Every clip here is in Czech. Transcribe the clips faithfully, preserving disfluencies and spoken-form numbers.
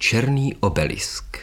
Černý obelisk.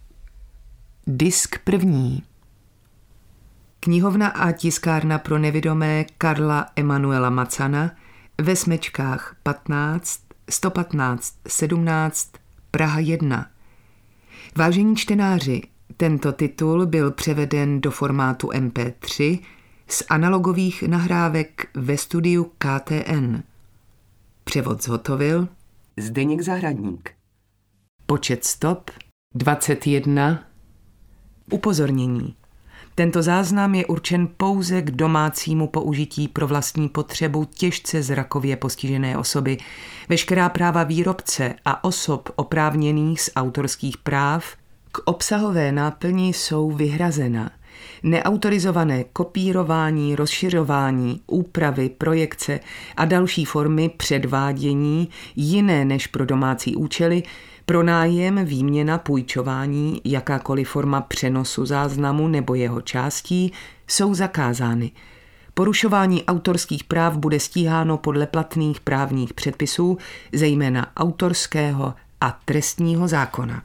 Disk první. Knihovna a tiskárna pro nevidomé Karla Emanuela Macana ve Smečkách patnáct, sto patnáct, sedmnáct, Praha jedna. Vážení čtenáři, tento titul byl převeden do formátu em pé tři z analogových nahrávek ve studiu K T N. Převod zhotovil Zdeněk Zahradník. Počet stop dvacet jedna. Upozornění. Tento záznam je určen pouze k domácímu použití pro vlastní potřebu těžce zrakově postižené osoby. Veškerá práva výrobce a osob oprávněných z autorských práv k obsahové náplni jsou vyhrazena. Neautorizované kopírování, rozšiřování, úpravy, projekce a další formy předvádění jiné než pro domácí účely, pronájem, výměna, půjčování, jakákoliv forma přenosu záznamu nebo jeho částí jsou zakázány. Porušování autorských práv bude stíháno podle platných právních předpisů, zejména autorského a trestního zákona.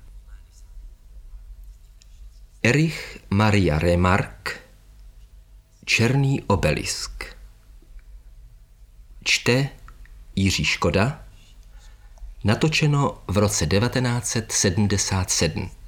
Erich Maria Remarque. Černý obelisk. Čte Jiří Škoda. Natočeno v roce devatenáct set sedmdesát sedm.